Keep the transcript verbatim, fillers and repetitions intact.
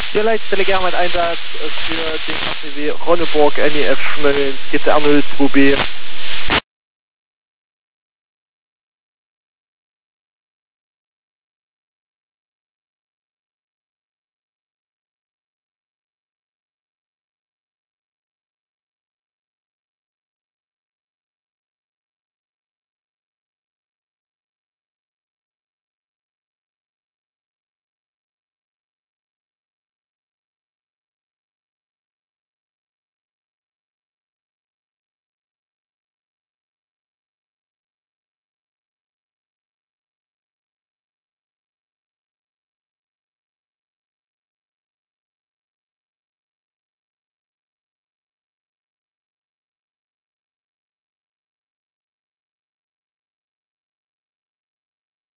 Ja Leiit gerne mat Einsatz für den K T W Ronneburg N E F Schmölln Gitte an null zwei B